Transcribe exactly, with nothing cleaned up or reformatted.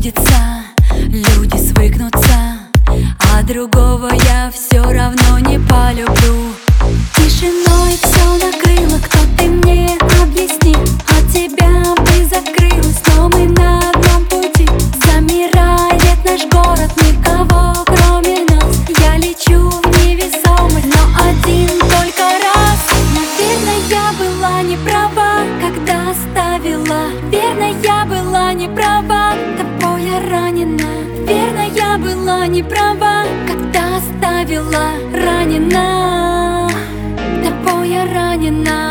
забудется, люди свыкнутся, а другого я все равно не полюблю. Тишиной все накрыло, кто ты мне объясни, от тебя бы закрылась, но мы на одном пути. Замирает наш город, никого кроме нас. Я лечу в невесомость, но один только раз. Наверное, я была не права, когда оставила. Верно, я была не права, тобой я ранена. Верно, я была не права, когда оставила. Ранена, тобой я ранена.